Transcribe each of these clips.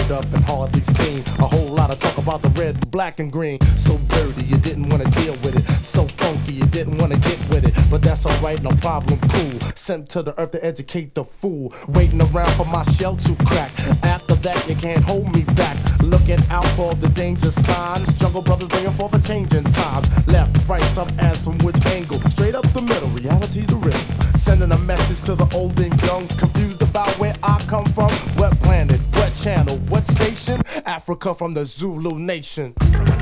unheard of and hardly seen. A whole lot of talk about the red, black, and green. So dirty, you didn't want to deal with it. So funky, you didn't want to get with it. But that's alright, no problem, cool. Sent to the earth to educate the fool. Waiting around for my shell to crack. After that, you can't hold me back. Looking out for the danger signs. Jungle Brothers bringing forth a change in times. Left, right, some ass from which angle? Straight up the middle, reality's the riddle. Sending a message to the old and young. Confused about where I come from. What planet, what channel, what station? Africa from the Zulu nation.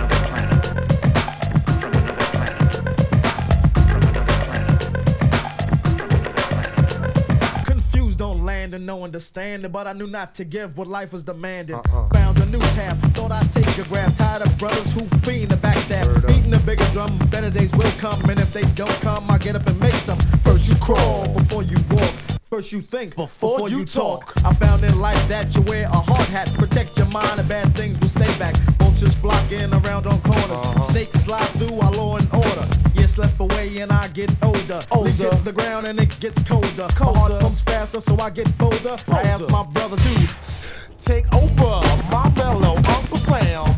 And no understanding, but I knew not to give what life was demanding. Found a new tab, thought I'd take a grab. Tired of brothers who fiend the backstab. Beating a bigger drum, better days will come. And if they don't come, I get up and make some. First you crawl before you walk. First you think before you talk. I found in life that you wear a hard hat. Protect your mind and bad things will stay back. Vultures flocking around on corners. Snakes slide through our law and order. You slip away and I get older. Leaves hit the ground and it gets colder. My heart pumps faster so I get bolder. I asked my brother to take over my mellow Uncle Sam.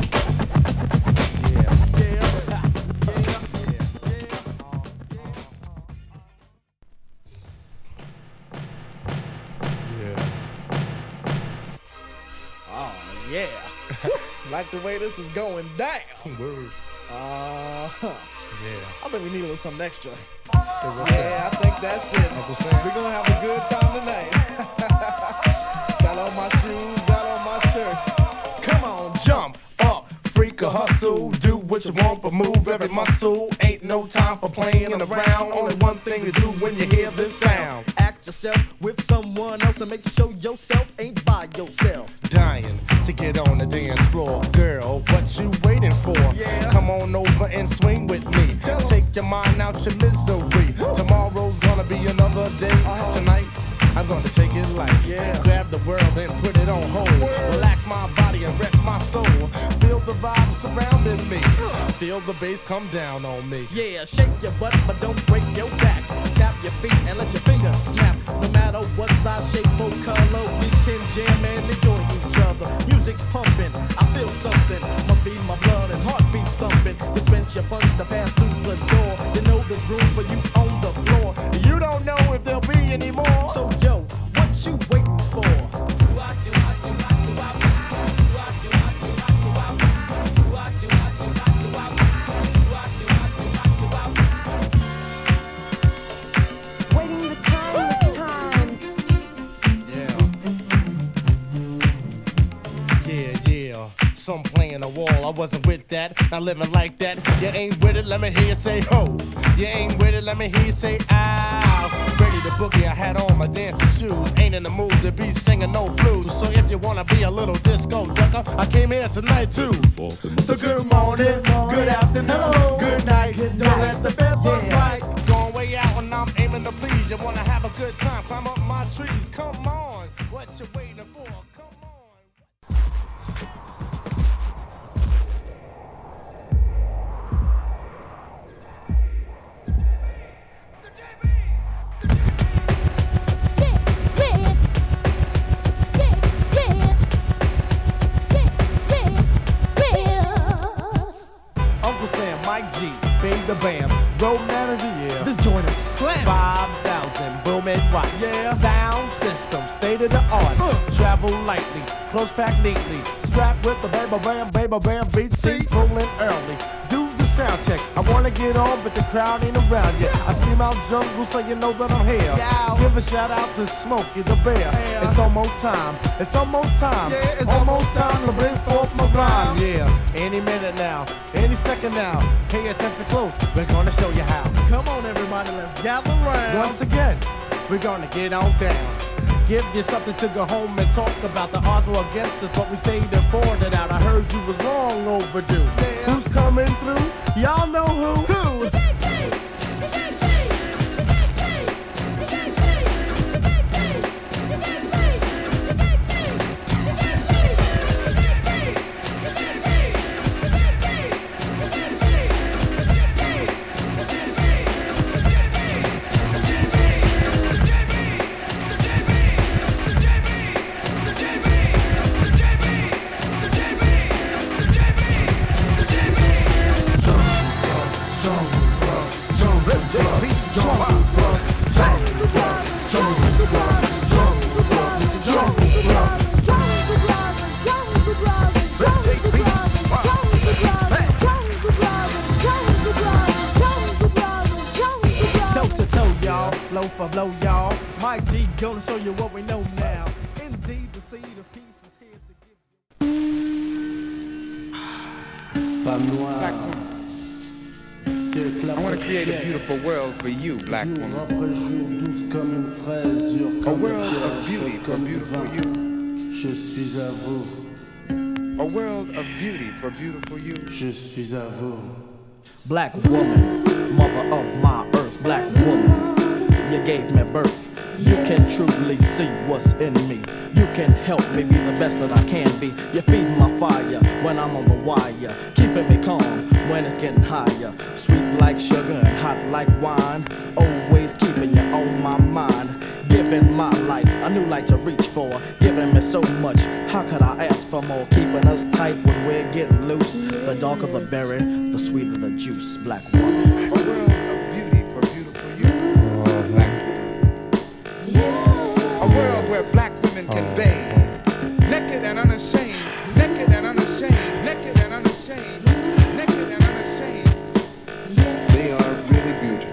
Yeah. Like the way this is going down. Word. Yeah. I think we need a little something extra. So I think that's it. Uncle Sam. We're gonna have a good time tonight. Got on my shoes, got on my shirt. Come on, jump up, freak a hustle. Do what you want, but move every muscle. Ain't no time for playing around. Only one thing to do when you hear this sound. Act yourself with someone else and make sure yourself ain't by yourself. Dying to get on the dance floor. Girl, what you waiting for? Yeah. Come on over and swing with me. Take your mind out your misery. Tomorrow's gonna be another day. Tonight, I'm gonna take it light. Grab the world and put it on hold. Relax my body and rest my soul. Feel the vibe surrounding me. Feel the bass come down on me. Yeah, shake your butt, but don't break your back. Tap your feet and let your fingers snap. No matter what size, shape, or color, we can jam and enjoy each other. Music's pumping, I feel something. Must be my blood and heartbeat thumping. You spent your funds to pass through the door. You know there's room for you on the floor. You don't know if there'll be any more. So yo, what you waiting for? Some playing the wall, I wasn't with that, not living like that. You ain't with it, let me hear you say ho. You ain't with it, let me hear you say ow. Ready to boogie, I had on my dancing shoes. Ain't in the mood to be singing no blues. So if you wanna be a little disco ducker, I came here tonight too. So good morning, good afternoon, good night. Don't let the bed bugs bite. Going way out when I'm aiming to please. You wanna have a good time, climb up my trees. Come on, what you waiting for? Come on. Mike G, Bing the Bam, road manager, yeah. This joint is slam. 5,000 booming rocks, yeah. Sound system, state of the art. Travel lightly, close pack neatly. Strapped with the baby bam beat. See, rolling early. Do the sound check. I wanna get on, but the crowd ain't around yet. I scream out jungle so you know that I'm here. Yow. Give a shout out to Smokey the Bear. Yeah. It's almost time. It's almost time. Yeah, it's almost time to bring forth my rhyme. rhyme. Yeah, any minute now, any second now. Pay attention close. We're gonna show you how. Come on, everybody, let's gather round. Once again, we're gonna get on down. Give you something to go home and talk about. The odds were against us, but we stayed and fought it out. I heard you was long overdue. Yeah. Who's coming through? Y'all know who? Who? I blow, y'all. My G gonna show you what we know now. Indeed, the seed of peace is here to give you. Femme noire. I want to create a beautiful world for you, black woman. A world of beauty for beautiful you. Je suis à vous. A world of beauty for beautiful you. Je suis à vous. Black woman, mother of my earth. Black woman, you gave me birth. You can truly see what's in me. You can help me be the best that I can be. You feed my fire when I'm on the wire, keeping me calm when it's getting higher. Sweet like sugar and hot like wine, always keeping you on my mind. Giving my life a new light to reach for, giving me so much. How could I ask for more? Keeping us tight when we're getting loose. The darker the berry, the sweeter the juice. Black woman. A world of beauty for beautiful you. Black woman. A world where black women can bathe, naked and unashamed, naked and unashamed, naked and unashamed, naked and unashamed. They are really beautiful.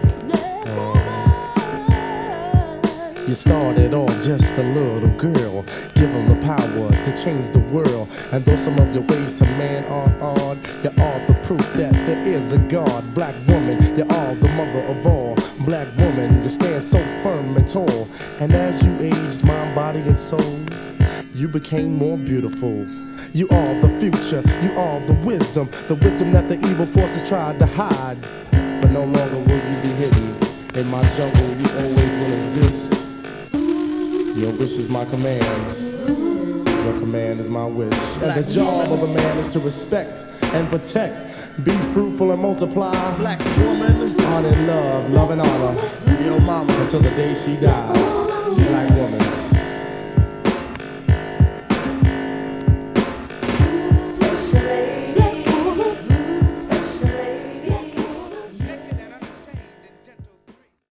You started off just a little girl, given the power to change the world. And though some of your ways to man are odd, you are the proof that there is a God. Black woman, you are the mother of all. Black woman, you stand so firm and tall. And as you aged mind, body, and soul, you became more beautiful. You are the future, you are the wisdom that the evil forces tried to hide. But no longer will you be hidden. In my jungle, you always will exist. Your wish is my command. Your command is my wish. And the job of a man is to respect and protect. Be fruitful and multiply. Black woman, Honor and love and honor. your mama. Until the day she dies. Black woman.